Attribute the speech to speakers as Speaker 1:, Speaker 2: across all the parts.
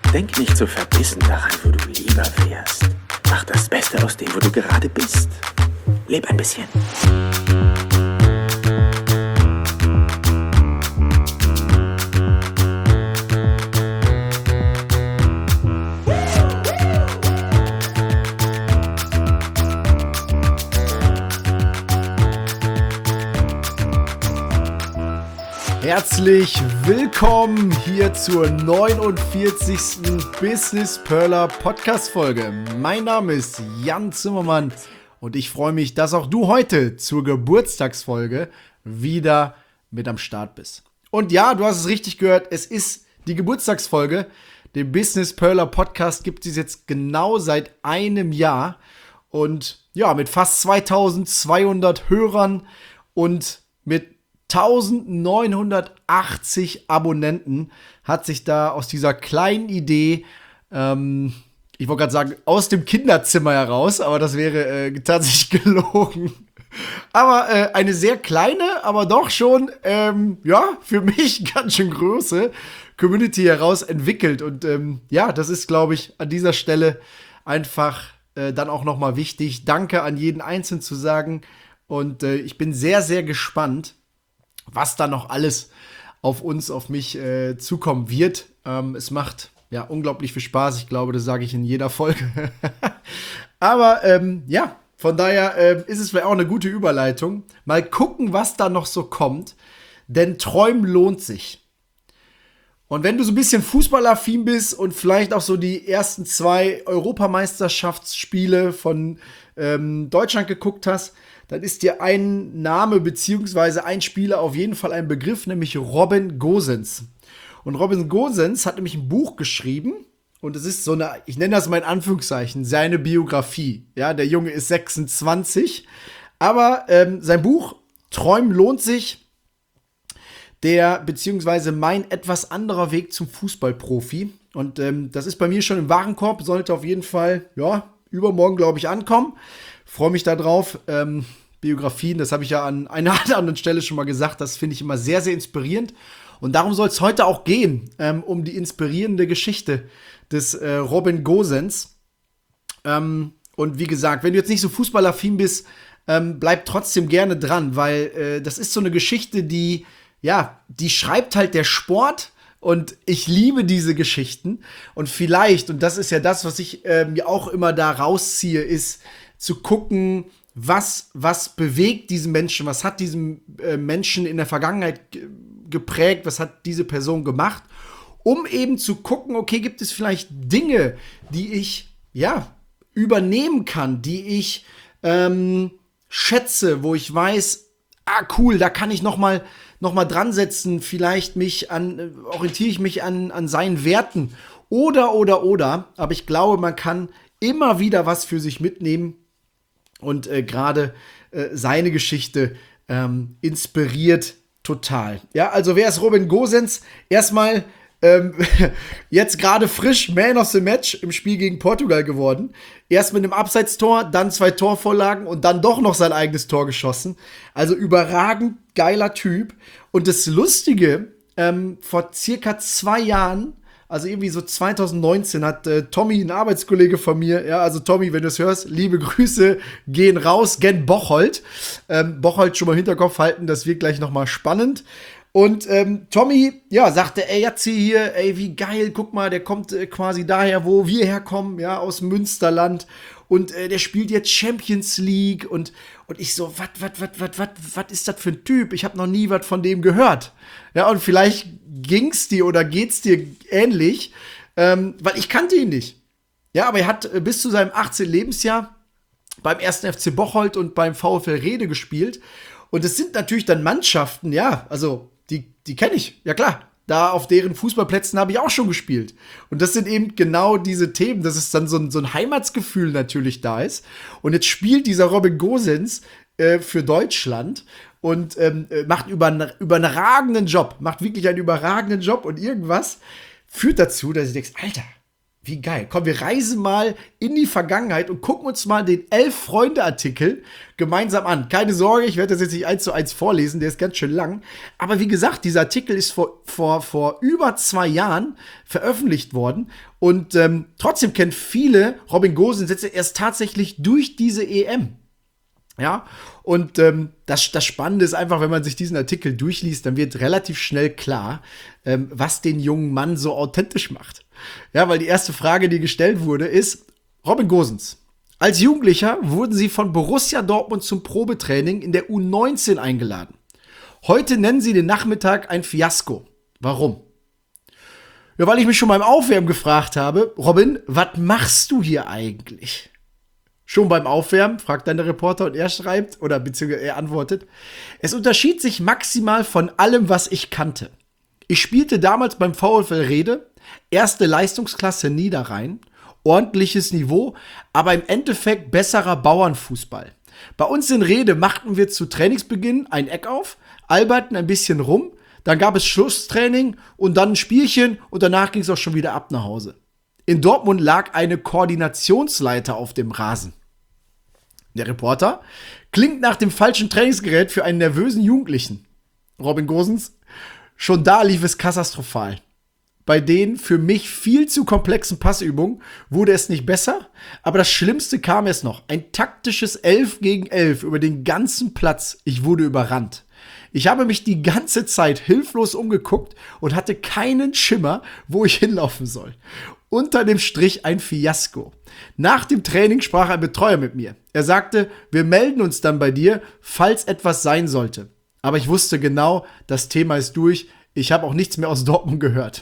Speaker 1: Denk nicht so verbissen daran, wo du lieber wärst. Mach das Beste aus dem, wo du gerade bist. Leb ein bisschen.
Speaker 2: Herzlich willkommen hier zur 49. Business Perler Podcast Folge. Mein Name ist Jan Zimmermann und ich freue mich, dass auch du heute zur Geburtstagsfolge wieder mit am Start bist. Und ja, du hast es richtig gehört, es ist die Geburtstagsfolge. Den Business Perler Podcast gibt es jetzt genau seit einem Jahr und ja, mit fast 2200 Hörern und mit 1980 Abonnenten hat sich da aus dieser kleinen Idee, ich wollte gerade sagen, aus dem Kinderzimmer heraus, aber das wäre tatsächlich gelogen. Aber eine sehr kleine, aber doch schon, für mich ganz schön große Community heraus entwickelt. Und ja, das ist, glaube ich, an dieser Stelle einfach dann auch nochmal wichtig. Danke an jeden Einzelnen zu sagen. Und ich bin sehr, sehr gespannt, was da noch alles auf mich zukommen wird. Es macht ja unglaublich viel Spaß. Ich glaube, das sage ich in jeder Folge. Aber von daher ist es vielleicht auch eine gute Überleitung. Mal gucken, was da noch so kommt. Denn Träumen lohnt sich. Und wenn du so ein bisschen fußballaffin bist und vielleicht auch so die ersten 2 Europameisterschaftsspiele von Deutschland geguckt hast, dann ist dir ein Name bzw. ein Spieler auf jeden Fall ein Begriff, nämlich Robin Gosens. Und Robin Gosens hat nämlich ein Buch geschrieben und es ist so eine, ich nenne das mal in Anführungszeichen, seine Biografie. Ja, der Junge ist 26, aber sein Buch Träumen lohnt sich, beziehungsweise mein etwas anderer Weg zum Fußballprofi. Und das ist bei mir schon im Warenkorb, sollte auf jeden Fall, übermorgen, glaube ich, ankommen. Freue mich da drauf. Biografien, das habe ich ja an einer oder anderen Stelle schon mal gesagt, das finde ich immer sehr, sehr inspirierend. Und darum soll es heute auch gehen, um die inspirierende Geschichte des Robin Gosens. Und wie gesagt, wenn du jetzt nicht so fußballaffin bist, bleib trotzdem gerne dran, weil das ist so eine Geschichte, die schreibt halt der Sport. Und ich liebe diese Geschichten. Und vielleicht, und das ist ja das, was ich mir auch immer da rausziehe, ist zu gucken, was bewegt diesen Menschen, was hat diesen Menschen in der Vergangenheit geprägt, was hat diese Person gemacht, um eben zu gucken, okay, gibt es vielleicht Dinge, die ich übernehmen kann, die ich schätze, wo ich weiß, cool, da kann ich noch mal dran setzen, vielleicht orientiere ich mich an seinen Werten oder, aber ich glaube, man kann immer wieder was für sich mitnehmen und gerade seine Geschichte inspiriert total. Ja, also wer ist Robin Gosens? Erstmal jetzt gerade frisch Man of the Match im Spiel gegen Portugal geworden. Erst mit einem Abseitstor, dann 2 Torvorlagen und dann doch noch sein eigenes Tor geschossen. Also überragend geiler Typ. Und das Lustige, vor circa 2 Jahren, also irgendwie so 2019, hat Tommy, ein Arbeitskollege von mir, also Tommy, wenn du es hörst, liebe Grüße gehen raus, gen Bocholt. Bocholt schon mal im Hinterkopf halten, das wird gleich noch mal spannend. Und Tommy, sagte, jetzt hier, wie geil, guck mal, der kommt quasi daher, wo wir herkommen, aus Münsterland. Und der spielt jetzt Champions League. Und ich so, was ist das für ein Typ? Ich habe noch nie was von dem gehört. Ja, und vielleicht geht's dir ähnlich, weil ich kannte ihn nicht. Ja, aber er hat bis zu seinem 18. Lebensjahr beim 1. FC Bocholt und beim VfL Rede gespielt. Und es sind natürlich dann Mannschaften, also die kenne ich, ja klar. Da auf deren Fußballplätzen habe ich auch schon gespielt. Und das sind eben genau diese Themen, dass es dann so ein Heimatsgefühl natürlich da ist. Und jetzt spielt dieser Robin Gosens für Deutschland und macht überragenden Job. Macht wirklich einen überragenden Job. Und irgendwas führt dazu, dass ich denke, Alter, Wie geil. Komm, wir reisen mal in die Vergangenheit und gucken uns mal den 11-Freunde-Artikel gemeinsam an. Keine Sorge, ich werde das jetzt nicht 1:1 vorlesen, der ist ganz schön lang. Aber wie gesagt, dieser Artikel ist vor über 2 Jahren veröffentlicht worden. Und trotzdem kennen viele Robin Gosens jetzt erst tatsächlich durch diese EM. Ja, und das Spannende ist einfach, wenn man sich diesen Artikel durchliest, dann wird relativ schnell klar, was den jungen Mann so authentisch macht. Ja, weil die erste Frage, die gestellt wurde, ist: Robin Gosens, als Jugendlicher wurden Sie von Borussia Dortmund zum Probetraining in der U19 eingeladen. Heute nennen Sie den Nachmittag ein Fiasko. Warum? Ja, weil ich mich schon beim Aufwärmen gefragt habe: Robin, was machst du hier eigentlich? Schon beim Aufwärmen, fragt dann der Reporter, und er schreibt, oder beziehungsweise er antwortet: Es unterschied sich maximal von allem, was ich kannte. Ich spielte damals beim VfL Rede, erste Leistungsklasse Niederrhein, ordentliches Niveau, aber im Endeffekt besserer Bauernfußball. Bei uns in Rede machten wir zu Trainingsbeginn ein Eck auf, alberten ein bisschen rum, dann gab es Schlusstraining und dann ein Spielchen und danach ging es auch schon wieder ab nach Hause. In Dortmund lag eine Koordinationsleiter auf dem Rasen. Der Reporter: Klingt nach dem falschen Trainingsgerät für einen nervösen Jugendlichen. Robin Gosens: Schon da lief es katastrophal. Bei den für mich viel zu komplexen Passübungen wurde es nicht besser, aber das Schlimmste kam erst noch. Ein taktisches 11 gegen 11 über den ganzen Platz. Ich wurde überrannt. Ich habe mich die ganze Zeit hilflos umgeguckt und hatte keinen Schimmer, wo ich hinlaufen soll. Unter dem Strich ein Fiasko. Nach dem Training sprach ein Betreuer mit mir. Er sagte: Wir melden uns dann bei dir, falls etwas sein sollte. Aber ich wusste genau, das Thema ist durch. Ich habe auch nichts mehr aus Dortmund gehört.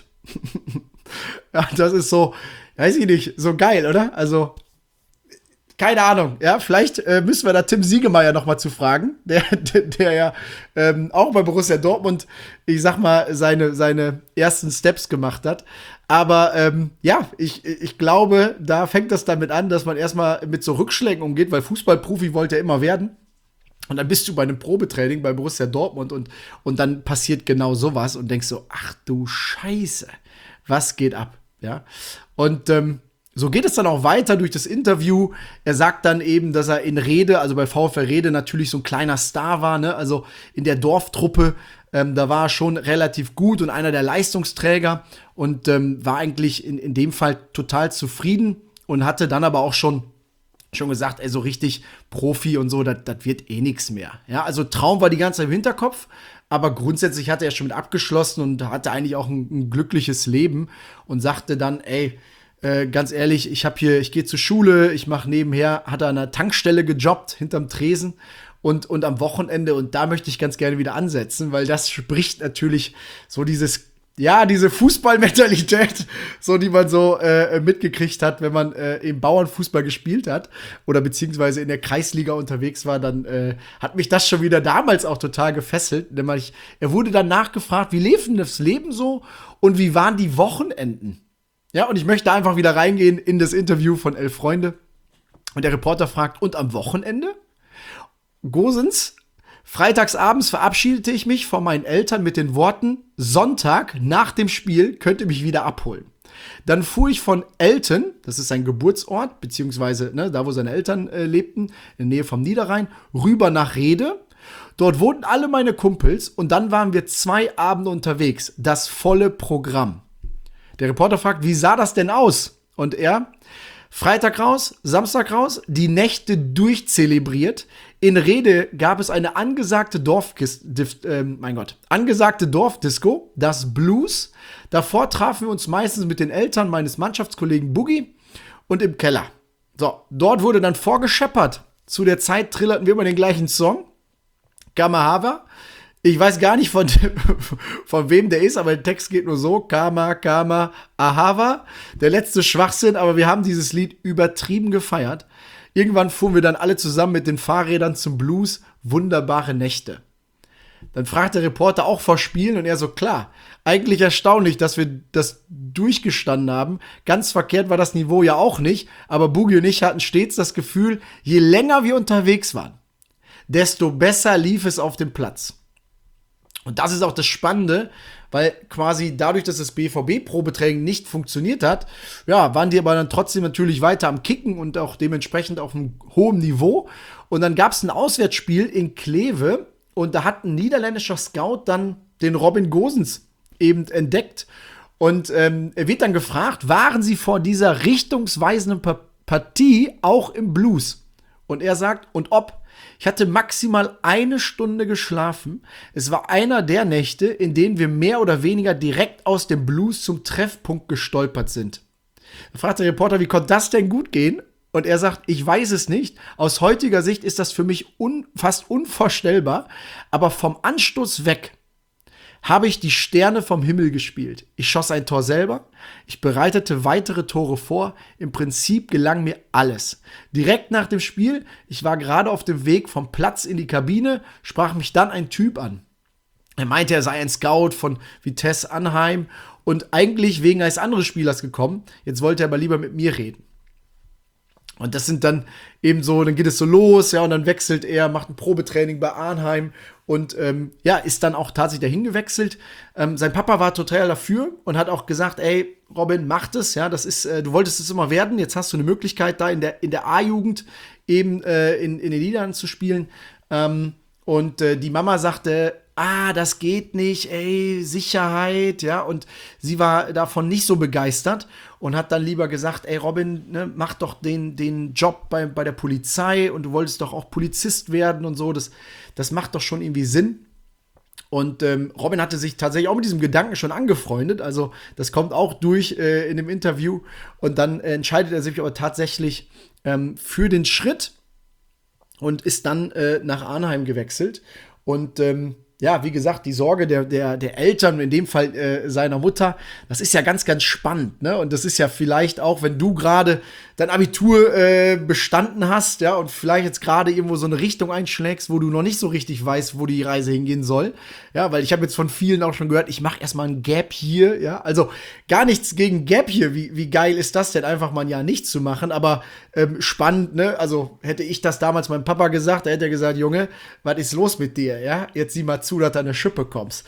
Speaker 2: Ja, das ist so, weiß ich nicht, so geil, oder? Also, keine Ahnung, ja, vielleicht müssen wir da Tim Siegemeier noch mal zu fragen, der ja auch bei Borussia Dortmund, ich sag mal, seine ersten Steps gemacht hat. Aber ja, ich glaube, da fängt das damit an, dass man erstmal mit so Rückschlägen umgeht, weil Fußballprofi wollte er immer werden. Und dann bist du bei einem Probetraining bei Borussia Dortmund und dann passiert genau sowas und denkst so: Ach du Scheiße, was geht ab? Ja, und so geht es dann auch weiter durch das Interview. Er sagt dann eben, dass er in Rede, also bei VfL Rede, natürlich so ein kleiner Star war, ne? Also in der Dorftruppe, da war er schon relativ gut und einer der Leistungsträger und war eigentlich in dem Fall total zufrieden und hatte dann aber auch schon gesagt, ey, so richtig Profi und so, das wird eh nix mehr. Ja, also Traum war die ganze Zeit im Hinterkopf, aber grundsätzlich hatte er schon mit abgeschlossen und hatte eigentlich auch ein glückliches Leben und sagte dann: Ey, ganz ehrlich, ich gehe zur Schule, ich mache nebenher, hat er an einer Tankstelle gejobbt, hinterm Tresen und am Wochenende, und da möchte ich ganz gerne wieder ansetzen, weil das spricht natürlich so diese Fußballmentalität, so die man so mitgekriegt hat, wenn man im Bauernfußball gespielt hat oder beziehungsweise in der Kreisliga unterwegs war, dann hat mich das schon wieder damals auch total gefesselt. Nämlich, er wurde dann nachgefragt, wie lief denn das Leben so und wie waren die Wochenenden? Ja, und ich möchte einfach wieder reingehen in das Interview von 11 Freunde. Und der Reporter fragt: Und am Wochenende? Gosens: Freitagsabends verabschiedete ich mich von meinen Eltern mit den Worten: Sonntag nach dem Spiel könnt ihr mich wieder abholen. Dann fuhr ich von Elten, das ist sein Geburtsort, beziehungsweise da, wo seine Eltern lebten, in der Nähe vom Niederrhein, rüber nach Rede. Dort wohnten alle meine Kumpels und dann waren wir 2 Abende unterwegs. Das volle Programm. Der Reporter fragt: Wie sah das denn aus? Und er: Freitag raus, Samstag raus, die Nächte durchzelebriert. In Rede gab es eine angesagte Dorfdisco, das Blues. Davor trafen wir uns meistens mit den Eltern meines Mannschaftskollegen Boogie und im Keller. So, dort wurde dann vorgescheppert. Zu der Zeit trillerten wir immer den gleichen Song. Kamahava. Ich weiß gar nicht, von wem der ist, aber der Text geht nur so: Kama, Ahava. Der letzte Schwachsinn, aber wir haben dieses Lied übertrieben gefeiert. Irgendwann fuhren wir dann alle zusammen mit den Fahrrädern zum Blues. Wunderbare Nächte. Dann fragt der Reporter auch vor Spielen und er so: Klar, eigentlich erstaunlich, dass wir das durchgestanden haben. Ganz verkehrt war das Niveau ja auch nicht, aber Boogie und ich hatten stets das Gefühl, je länger wir unterwegs waren, desto besser lief es auf dem Platz. Und das ist auch das Spannende, weil quasi dadurch, dass das BVB-Probetraining nicht funktioniert hat, ja, waren die aber dann trotzdem natürlich weiter am Kicken und auch dementsprechend auf einem hohen Niveau. Und dann gab es ein Auswärtsspiel in Kleve und da hat ein niederländischer Scout dann den Robin Gosens eben entdeckt. Und er wird dann gefragt, waren Sie vor dieser richtungsweisenden Partie auch im Blues? Und er sagt, und ob? Ich hatte maximal 1 Stunde geschlafen. Es war einer der Nächte, in denen wir mehr oder weniger direkt aus dem Blues zum Treffpunkt gestolpert sind. Da fragt der Reporter, wie konnte das denn gut gehen? Und er sagt, ich weiß es nicht. Aus heutiger Sicht ist das für mich fast unvorstellbar. Aber vom Anstoß weg habe ich die Sterne vom Himmel gespielt. Ich schoss ein Tor selber, ich bereitete weitere Tore vor, im Prinzip gelang mir alles. Direkt nach dem Spiel, ich war gerade auf dem Weg vom Platz in die Kabine, sprach mich dann ein Typ an. Er meinte, er sei ein Scout von Vitesse Arnheim und eigentlich wegen eines anderen Spielers gekommen, jetzt wollte er aber lieber mit mir reden. Und das sind dann eben so, dann geht es so los, ja, und dann wechselt er, macht ein Probetraining bei Arnheim und ja, ist dann auch tatsächlich dahin gewechselt. Sein Papa war total dafür und hat auch gesagt, ey, Robin, mach das, ja, das ist, du wolltest es immer werden, jetzt hast du eine Möglichkeit, da in der A-Jugend eben in den Niederlanden zu spielen. Und die Mama sagte, das geht nicht, ey, Sicherheit, ja, und sie war davon nicht so begeistert und hat dann lieber gesagt, ey, Robin, ne, mach doch den Job bei der Polizei und du wolltest doch auch Polizist werden und so, das macht doch schon irgendwie Sinn. Und Robin hatte sich tatsächlich auch mit diesem Gedanken schon angefreundet, also das kommt auch durch in dem Interview und dann entscheidet er sich aber tatsächlich für den Schritt und ist dann nach Arnheim gewechselt und ja, wie gesagt, die Sorge der Eltern, in dem Fall seiner Mutter, das ist ja ganz, ganz spannend, ne? Und das ist ja vielleicht auch, wenn du gerade dein Abitur bestanden hast, ja, und vielleicht jetzt gerade irgendwo so eine Richtung einschlägst, wo du noch nicht so richtig weißt, wo die Reise hingehen soll, ja, weil ich habe jetzt von vielen auch schon gehört, ich mache erstmal ein Gap hier, ja, also gar nichts gegen Gap hier, wie geil ist das denn, einfach mal ein Jahr nichts zu machen, aber spannend, ne, also hätte ich das damals meinem Papa gesagt, da hätte er gesagt, Junge, was ist los mit dir, ja, jetzt sieh mal zu, dass du an eine Schippe kommst.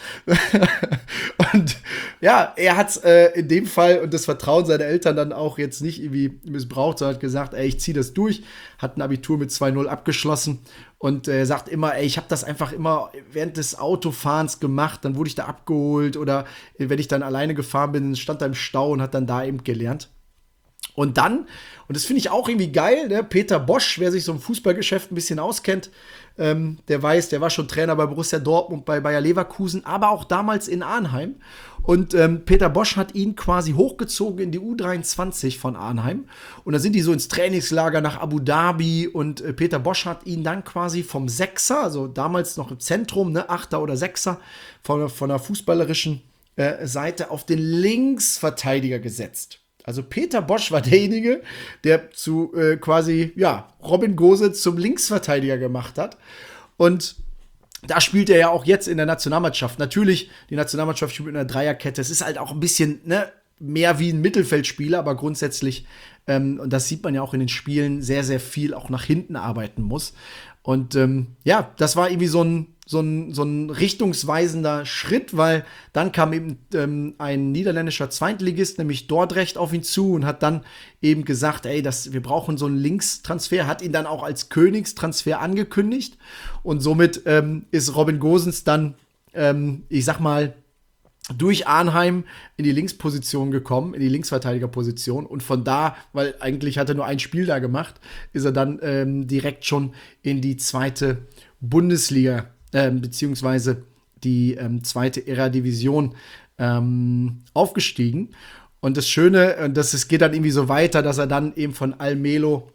Speaker 2: Und ja, er hat in dem Fall und das Vertrauen seiner Eltern dann auch jetzt nicht irgendwie missbraucht, sondern hat gesagt, ey, ich ziehe das durch, hat ein Abitur mit 2,0 abgeschlossen und sagt immer, ey, ich habe das einfach immer während des Autofahrens gemacht, dann wurde ich da abgeholt oder wenn ich dann alleine gefahren bin, stand da im Stau und hat dann da eben gelernt. Und dann, und das finde ich auch irgendwie geil, ne? Peter Bosch, wer sich so im Fußballgeschäft ein bisschen auskennt, der weiß, der war schon Trainer bei Borussia Dortmund, bei Bayer Leverkusen, aber auch damals in Arnheim. Und Peter Bosch hat ihn quasi hochgezogen in die U23 von Arnheim. Und da sind die so ins Trainingslager nach Abu Dhabi. Und Peter Bosch hat ihn dann quasi vom Sechser, also damals noch im Zentrum, ne, Achter oder Sechser, von der fußballerischen Seite auf den Linksverteidiger gesetzt. Also Peter Bosch war derjenige, der zu quasi, ja, Robin Gosens zum Linksverteidiger gemacht hat. Und da spielt er ja auch jetzt in der Nationalmannschaft. Natürlich, die Nationalmannschaft spielt mit einer Dreierkette. Es ist halt auch ein bisschen, ne, mehr wie ein Mittelfeldspieler, aber grundsätzlich, und das sieht man ja auch in den Spielen, sehr, sehr viel auch nach hinten arbeiten muss. Und ja, das war irgendwie so ein richtungsweisender Schritt, weil dann kam eben ein niederländischer Zweitligist, nämlich Dordrecht, auf ihn zu und hat dann eben gesagt, ey, wir brauchen so einen Linkstransfer, hat ihn dann auch als Königstransfer angekündigt und somit ist Robin Gosens dann, ich sag mal, durch Arnheim in die Linksposition gekommen, in die Linksverteidigerposition und von da, weil eigentlich hat er nur ein Spiel da gemacht, ist er dann direkt schon in die zweite Bundesliga beziehungsweise die zweite Eredivision aufgestiegen. Und das Schöne, es geht dann irgendwie so weiter, dass er dann eben von Almelo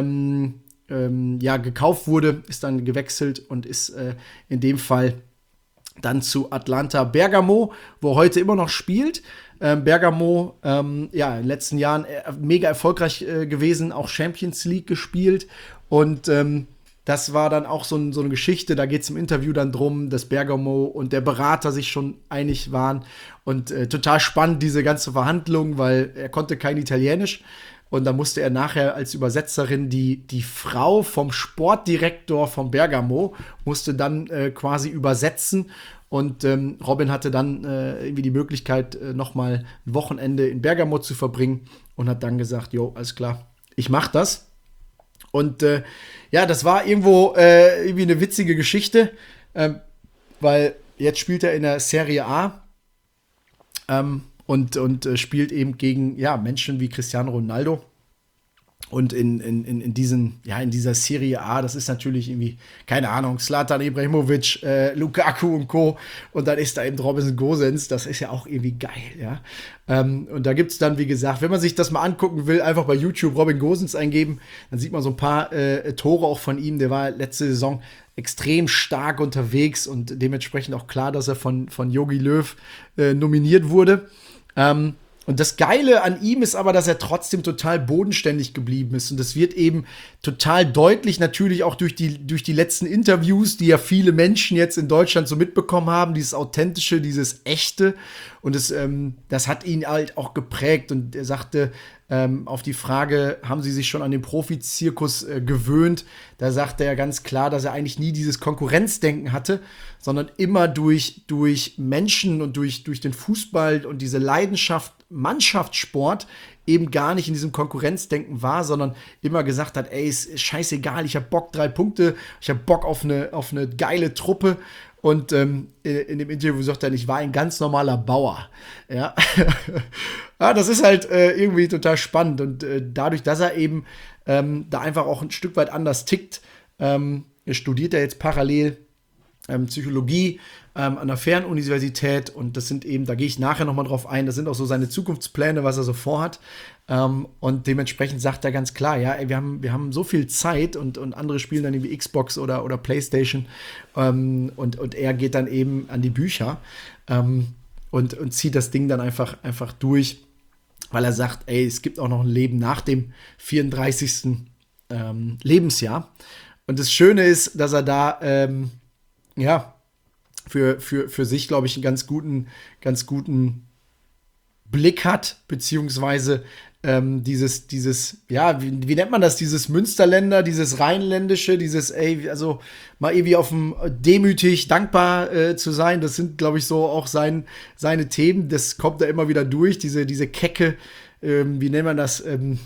Speaker 2: gekauft wurde, ist dann gewechselt und ist in dem Fall dann zu Atalanta Bergamo, wo er heute immer noch spielt. Bergamo, in den letzten Jahren mega erfolgreich gewesen, auch Champions League gespielt. Und das war dann auch so eine Geschichte, da geht es im Interview dann drum, dass Bergamo und der Berater sich schon einig waren. Und total spannend, diese ganze Verhandlung, weil er konnte kein Italienisch. Und da musste er nachher als Übersetzerin die Frau vom Sportdirektor von Bergamo musste dann quasi übersetzen. Und Robin hatte dann irgendwie die Möglichkeit, nochmal ein Wochenende in Bergamo zu verbringen und hat dann gesagt, jo, alles klar, ich mach das. Und ja, das war irgendwo irgendwie eine witzige Geschichte, weil jetzt spielt er in der Serie A und spielt eben gegen Menschen wie Cristiano Ronaldo. Und in dieser Serie A, das ist natürlich irgendwie, keine Ahnung, Zlatan Ibrahimovic, Lukaku und Co. Und dann ist da eben Robin Gosens, das ist ja auch irgendwie geil, ja. Und da gibt es dann, wie gesagt, wenn man sich das mal angucken will, einfach bei YouTube Robin Gosens eingeben, dann sieht man so ein paar Tore auch von ihm. Der war letzte Saison extrem stark unterwegs und dementsprechend auch klar, dass er von Jogi Löw nominiert wurde. Und das Geile an ihm ist aber, dass er trotzdem total bodenständig geblieben ist. Und das wird eben total deutlich, natürlich auch durch die letzten Interviews, die ja viele Menschen jetzt in Deutschland so mitbekommen haben, dieses Authentische, dieses Echte. Und das hat ihn halt auch geprägt. Und er sagte auf die Frage, haben Sie sich schon an den Profizirkus gewöhnt? Da sagte er ganz klar, dass er eigentlich nie dieses Konkurrenzdenken hatte, sondern immer durch Menschen und durch den Fußball und diese Leidenschaft Mannschaftssport eben gar nicht in diesem Konkurrenzdenken war, sondern immer gesagt hat, ey, ist scheißegal, ich hab Bock, 3 Punkte, ich hab Bock auf eine geile Truppe. Und in dem Interview sagt er, ich war ein ganz normaler Bauer. Ja, ja, das ist halt irgendwie total spannend. Und dadurch, dass er eben da einfach auch ein Stück weit anders tickt, studiert er jetzt parallel Psychologie an der Fernuniversität. Und das sind eben, da gehe ich nachher nochmal drauf ein, das sind auch so seine Zukunftspläne, was er so vorhat. Und dementsprechend sagt er ganz klar, ja, ey, wir haben so viel Zeit und andere spielen dann irgendwie Xbox oder Playstation und er geht dann eben an die Bücher und zieht das Ding dann einfach durch, weil er sagt, ey, es gibt auch noch ein Leben nach dem 34. Lebensjahr. Und das Schöne ist, dass er da für sich, glaube ich, einen ganz guten Blick hat, beziehungsweise wie nennt man das, dieses Münsterländer, dieses Rheinländische, dieses, ey, also mal irgendwie demütig, dankbar zu sein, das sind, glaube ich, so auch seine Themen, das kommt da immer wieder durch, diese Kecke, wie nennt man das,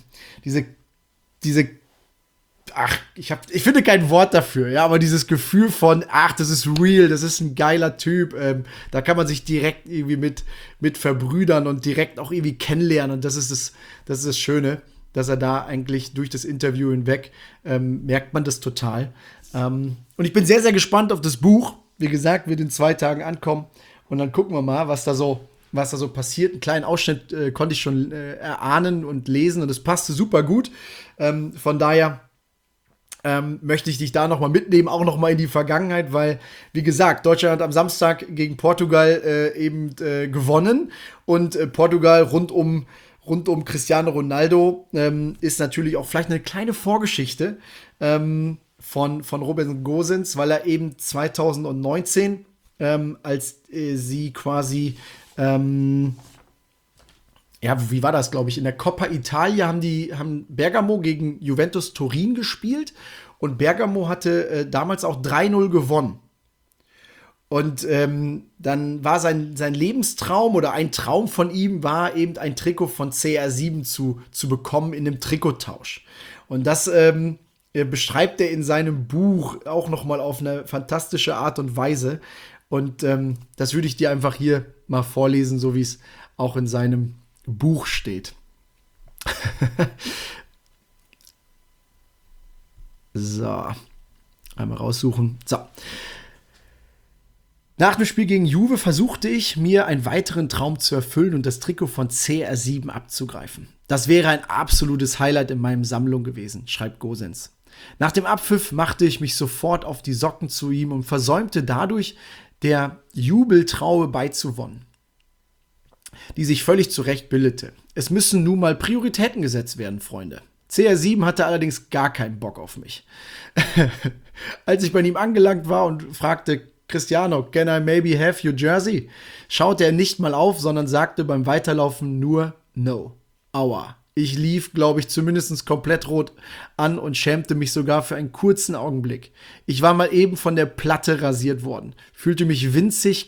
Speaker 2: ich finde kein Wort dafür, ja, aber dieses Gefühl von, das ist real, das ist ein geiler Typ, da kann man sich direkt irgendwie mit verbrüdern und direkt auch irgendwie kennenlernen und das ist das Schöne, dass er da eigentlich durch das Interview hinweg merkt man das total. Und ich bin sehr, sehr gespannt auf das Buch, wie gesagt, wird in 2 Tagen ankommen und dann gucken wir mal, was da so passiert. Einen kleinen Ausschnitt konnte ich schon erahnen und lesen und es passte super gut, von daher möchte ich dich da nochmal mitnehmen, auch nochmal in die Vergangenheit, weil, wie gesagt, Deutschland hat am Samstag gegen Portugal gewonnen und Portugal rund um Cristiano Ronaldo ist natürlich auch vielleicht eine kleine Vorgeschichte von Robin Gosens, weil er eben 2019, als sie quasi wie war das, glaube ich? In der Coppa Italia haben Bergamo gegen Juventus Turin gespielt und Bergamo hatte damals auch 3-0 gewonnen. Und dann war sein Lebenstraum oder ein Traum von ihm war eben ein Trikot von CR7 zu bekommen in einem Trikottausch. Und das beschreibt er in seinem Buch auch noch mal auf eine fantastische Art und Weise. Und das würde ich dir einfach hier mal vorlesen, so wie es auch in seinem Buch steht. So, einmal raussuchen. So. Nach dem Spiel gegen Juve versuchte ich, mir einen weiteren Traum zu erfüllen und das Trikot von CR7 abzugreifen. Das wäre ein absolutes Highlight in meiner Sammlung gewesen, schreibt Gosens. Nach dem Abpfiff machte ich mich sofort auf die Socken zu ihm und versäumte dadurch, der Jubeltraube beizuwohnen, die sich völlig zurecht bildete. Es müssen nun mal Prioritäten gesetzt werden, Freunde. CR7 hatte allerdings gar keinen Bock auf mich. Als ich bei ihm angelangt war und fragte, Cristiano, can I maybe have your jersey? Schaute er nicht mal auf, sondern sagte beim Weiterlaufen nur No. Aua. Ich lief, glaube ich, zumindest komplett rot an und schämte mich sogar für einen kurzen Augenblick. Ich war mal eben von der Platte rasiert worden, fühlte mich winzig,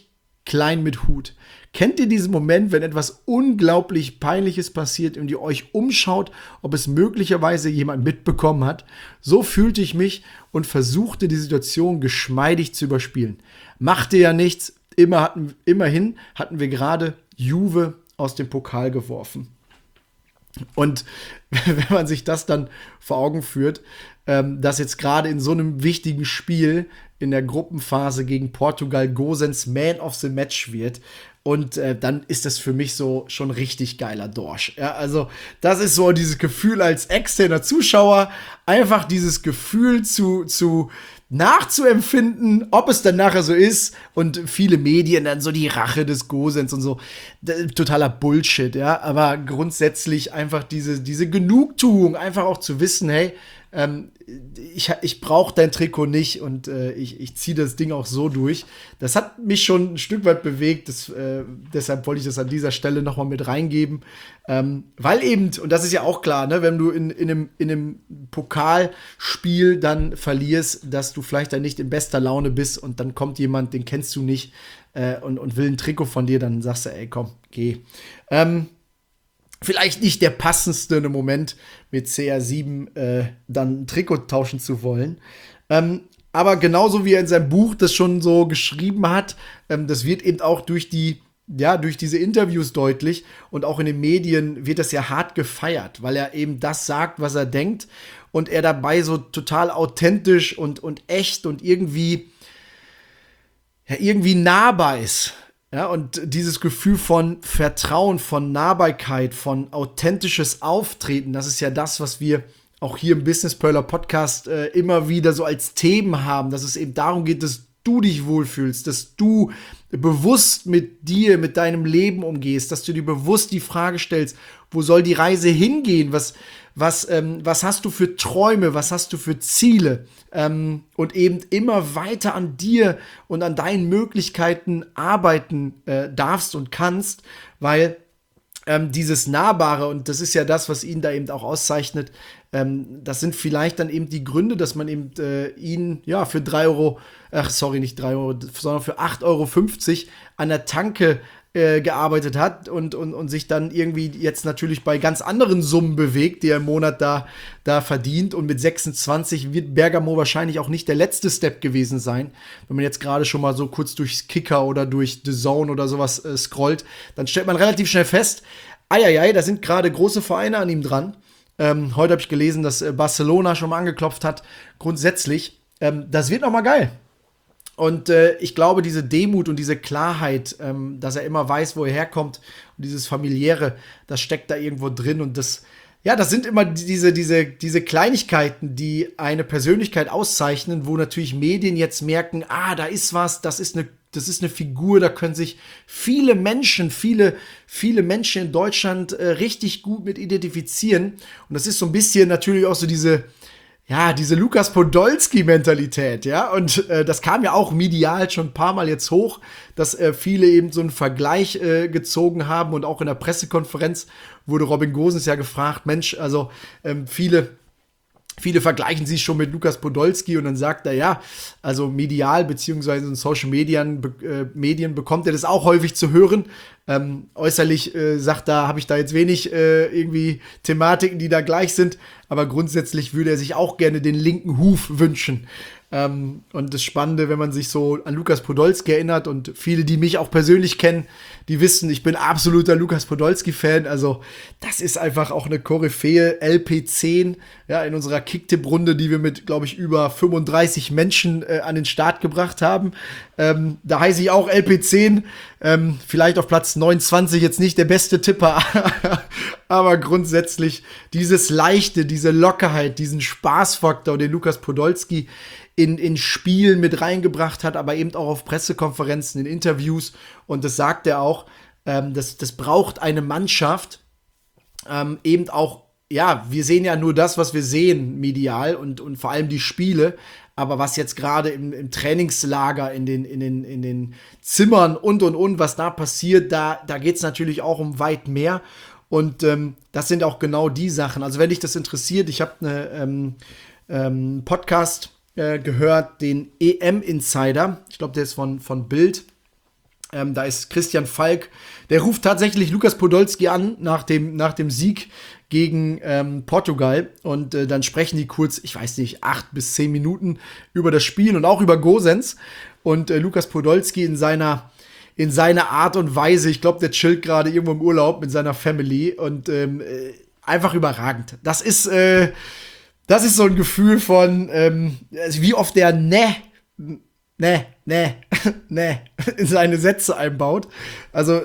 Speaker 2: klein mit Hut. Kennt ihr diesen Moment, wenn etwas unglaublich Peinliches passiert und ihr euch umschaut, ob es möglicherweise jemand mitbekommen hat? So fühlte ich mich und versuchte die Situation geschmeidig zu überspielen. Machte ja nichts, immerhin hatten wir gerade Juve aus dem Pokal geworfen. Und wenn man sich das dann vor Augen führt, dass jetzt gerade in so einem wichtigen Spiel in der Gruppenphase gegen Portugal Gosens Man of the Match wird, und dann ist das für mich so schon richtig geiler Dorsch. Ja, also das ist so dieses Gefühl als externer Zuschauer, einfach dieses Gefühl nachzuempfinden, ob es dann nachher so ist, und viele Medien dann so die Rache des Gosens und so. Totaler Bullshit, ja, aber grundsätzlich einfach diese Genugtuung, einfach auch zu wissen, hey, ich brauche dein Trikot nicht, und ich ziehe das Ding auch so durch. Das hat mich schon ein Stück weit bewegt, deshalb wollte ich das an dieser Stelle noch mal mit reingeben, weil eben, und das ist ja auch klar, ne, wenn du in einem Pokalspiel dann verlierst, dass du vielleicht dann nicht in bester Laune bist und dann kommt jemand, den kennst du nicht, und will ein Trikot von dir, dann sagst du, ey, komm, geh. Vielleicht nicht der passendste Moment mit CR7 dann ein Trikot tauschen zu wollen. Aber genauso wie er in seinem Buch das schon so geschrieben hat, das wird eben auch durch diese Interviews deutlich, und auch in den Medien wird das ja hart gefeiert, weil er eben das sagt, was er denkt, und er dabei so total authentisch und echt und irgendwie nahbar ist. Ja, und dieses Gefühl von Vertrauen, von Nahbarkeit, von authentisches Auftreten, das ist ja das, was wir auch hier im Business Perler Podcast immer wieder so als Themen haben, dass es eben darum geht, dass du dich wohlfühlst, dass du bewusst mit dir, mit deinem Leben umgehst, dass du dir bewusst die Frage stellst, wo soll die Reise hingehen, was hast du für Träume, was hast du für Ziele, und eben immer weiter an dir und an deinen Möglichkeiten arbeiten darfst und kannst, weil dieses Nahbare, und das ist ja das, was ihn da eben auch auszeichnet, das sind vielleicht dann eben die Gründe, dass man eben ihn ja für nicht 3 Euro, sondern für 8,50 € an der Tanke gearbeitet hat und sich dann irgendwie jetzt natürlich bei ganz anderen Summen bewegt, die er im Monat da verdient. Und mit 26 wird Bergamo wahrscheinlich auch nicht der letzte Step gewesen sein. Wenn man jetzt gerade schon mal so kurz durchs Kicker oder durch The Zone oder sowas scrollt, dann stellt man relativ schnell fest, da sind gerade große Vereine an ihm dran. Heute habe ich gelesen, dass Barcelona schon mal angeklopft hat. Grundsätzlich, das wird noch mal geil. Und ich glaube, diese Demut und diese Klarheit, dass er immer weiß, wo er herkommt, und dieses Familiäre, das steckt da irgendwo drin. Und das sind immer diese Kleinigkeiten, die eine Persönlichkeit auszeichnen, wo natürlich Medien jetzt merken, da ist was, das ist eine Figur, da können sich viele Menschen in Deutschland richtig gut mit identifizieren. Und das ist so ein bisschen natürlich auch so diese Lukas Podolski-Mentalität, ja, und das kam ja auch medial schon ein paar Mal jetzt hoch, dass viele eben so einen Vergleich gezogen haben, und auch in der Pressekonferenz wurde Robin Gosens ja gefragt, Mensch, also viele vergleichen sich schon mit Lukas Podolski, und dann sagt er, also medial beziehungsweise in Social Medien bekommt er das auch häufig zu hören. Äußerlich sagt er, habe ich da jetzt wenig irgendwie Thematiken, die da gleich sind, aber grundsätzlich würde er sich auch gerne den linken Huf wünschen. Und das Spannende, wenn man sich so an Lukas Podolski erinnert, und viele, die mich auch persönlich kennen, die wissen, ich bin absoluter Lukas Podolski-Fan. Also das ist einfach auch eine Koryphäe, LP10, ja, in unserer Kicktipp-Runde, die wir mit, glaube ich, über 35 Menschen an den Start gebracht haben. Da heiße ich auch LP10, vielleicht auf Platz 29 jetzt nicht der beste Tipper, aber grundsätzlich dieses Leichte, diese Lockerheit, diesen Spaßfaktor, den Lukas Podolski in Spielen mit reingebracht hat, aber eben auch auf Pressekonferenzen, in Interviews, und das sagt er auch, das braucht eine Mannschaft, eben auch, wir sehen ja nur das, was wir sehen medial, und vor allem die Spiele, aber was jetzt gerade im Trainingslager, in den Zimmern und, was da passiert, da geht es natürlich auch um weit mehr. Und das sind auch genau die Sachen. Also wenn dich das interessiert, ich habe einen Podcast gehört, den EM Insider. Ich glaube, der ist von Bild. Da ist Christian Falk, der ruft tatsächlich Lukas Podolski an nach dem Sieg gegen Portugal und dann sprechen die kurz, ich weiß nicht, 8 bis 10 Minuten über das Spiel und auch über Gosens und Lukas Podolski in seiner Art und Weise, ich glaube, der chillt gerade irgendwo im Urlaub mit seiner Family und einfach überragend. Das ist so ein Gefühl von, also wie oft der in seine Sätze einbaut. Also,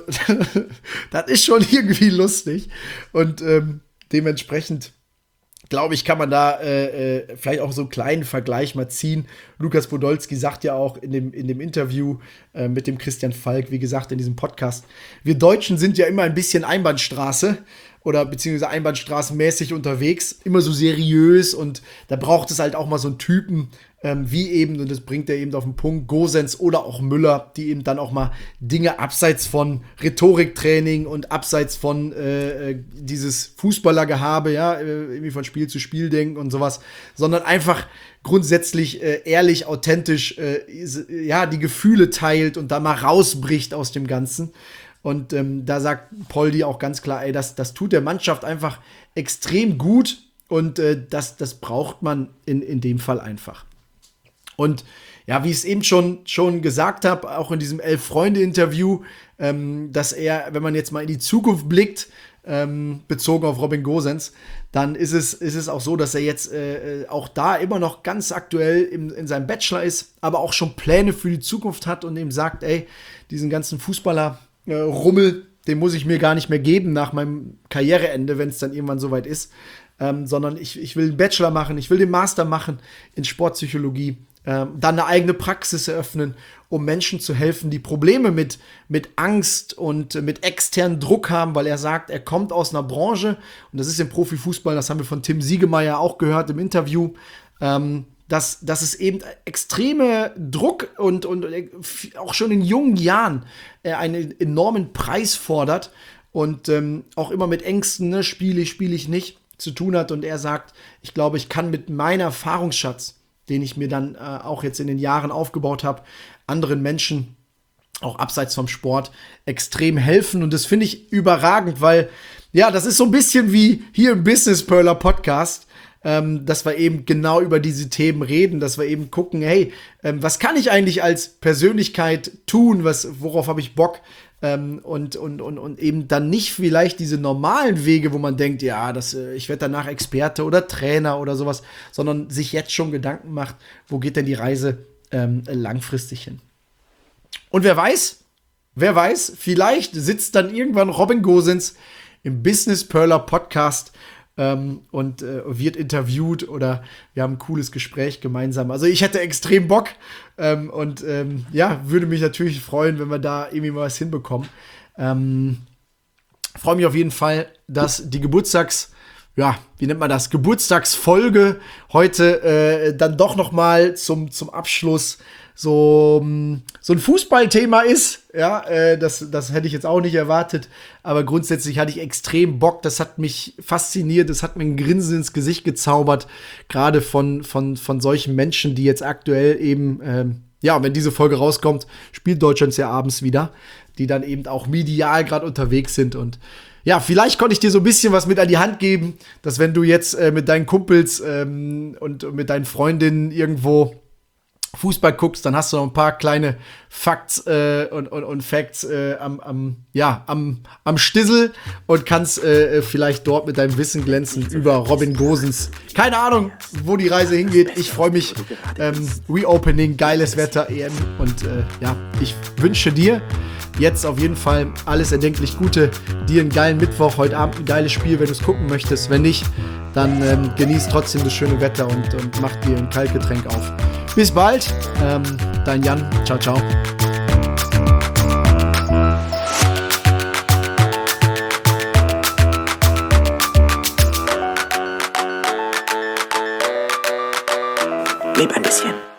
Speaker 2: das ist schon irgendwie lustig. Und dementsprechend, glaube ich, kann man da vielleicht auch so einen kleinen Vergleich mal ziehen. Lukas Podolski sagt ja auch in dem Interview mit dem Christian Falk, wie gesagt, in diesem Podcast, wir Deutschen sind ja immer ein bisschen Einbahnstraße oder beziehungsweise einbahnstraßenmäßig unterwegs, immer so seriös und da braucht es halt auch mal so einen Typen, wie eben, und das bringt er eben auf den Punkt, Gosens oder auch Müller, die eben dann auch mal Dinge abseits von Rhetoriktraining und abseits von dieses Fußballergehabe, ja, irgendwie von Spiel zu Spiel denken und sowas, sondern einfach grundsätzlich ehrlich, authentisch, die Gefühle teilt und da mal rausbricht aus dem Ganzen. Und da sagt Poldi auch ganz klar, ey, das tut der Mannschaft einfach extrem gut und das braucht man in dem Fall einfach. Und ja, wie ich es eben schon gesagt habe, auch in diesem Elf-Freunde-Interview, dass er, wenn man jetzt mal in die Zukunft blickt, bezogen auf Robin Gosens, dann ist es auch so, dass er jetzt auch da immer noch ganz aktuell in seinem Bachelor ist, aber auch schon Pläne für die Zukunft hat und eben sagt, ey, diesen ganzen Fußballer-Rummel, den muss ich mir gar nicht mehr geben nach meinem Karriereende, wenn es dann irgendwann soweit ist, sondern ich will einen Bachelor machen, ich will den Master machen in Sportpsychologie, dann eine eigene Praxis eröffnen, um Menschen zu helfen, die Probleme mit Angst und mit externen Druck haben, weil er sagt, er kommt aus einer Branche, und das ist im Profifußball, das haben wir von Tim Siegemeier auch gehört im Interview, dass es eben extreme Druck und auch schon in jungen Jahren einen enormen Preis fordert und auch immer mit Ängsten, ne, spiele ich nicht, zu tun hat. Und er sagt, ich glaube, ich kann mit meinem Erfahrungsschatz, den ich mir dann auch jetzt in den Jahren aufgebaut habe, anderen Menschen, auch abseits vom Sport, extrem helfen. Und das finde ich überragend, weil, ja, das ist so ein bisschen wie hier im Business Perler Podcast, dass wir eben genau über diese Themen reden, dass wir eben gucken, hey, was kann ich eigentlich als Persönlichkeit tun, worauf habe ich Bock? Und eben dann nicht vielleicht diese normalen Wege, wo man denkt, ja, ich werde danach Experte oder Trainer oder sowas, sondern sich jetzt schon Gedanken macht, wo geht denn die Reise langfristig hin. Und wer weiß, vielleicht sitzt dann irgendwann Robin Gosens im Business Perler Podcast und wird interviewt oder wir haben ein cooles Gespräch gemeinsam. Also ich hätte extrem Bock würde mich natürlich freuen, wenn wir da irgendwie mal was hinbekommen. Freue mich auf jeden Fall, dass die Geburtstagsfolge heute dann doch noch mal zum Abschluss so ein Fußballthema ist. Ja, das hätte ich jetzt auch nicht erwartet. Aber grundsätzlich hatte ich extrem Bock. Das hat mich fasziniert. Das hat mir ein Grinsen ins Gesicht gezaubert. Gerade von solchen Menschen, die jetzt aktuell eben, wenn diese Folge rauskommt, spielt Deutschland ja abends wieder. Die dann eben auch medial gerade unterwegs sind. Und ja, vielleicht konnte ich dir so ein bisschen was mit an die Hand geben, dass wenn du jetzt mit deinen Kumpels und mit deinen Freundinnen irgendwo Fußball guckst, dann hast du noch ein paar kleine Facts und Facts am Stissel und kannst vielleicht dort mit deinem Wissen glänzen über Robin Gosens. Keine Ahnung, wo die Reise hingeht. Ich freue mich. Reopening, geiles Wetter, EM. Und ich wünsche dir jetzt auf jeden Fall alles erdenklich Gute. Dir einen geilen Mittwoch, heute Abend ein geiles Spiel, wenn du es gucken möchtest. Wenn nicht, dann genieß trotzdem das schöne Wetter und mach dir ein Kaltgetränk auf. Bis bald, dein Jan. Ciao, ciao.
Speaker 1: Leb ein bisschen.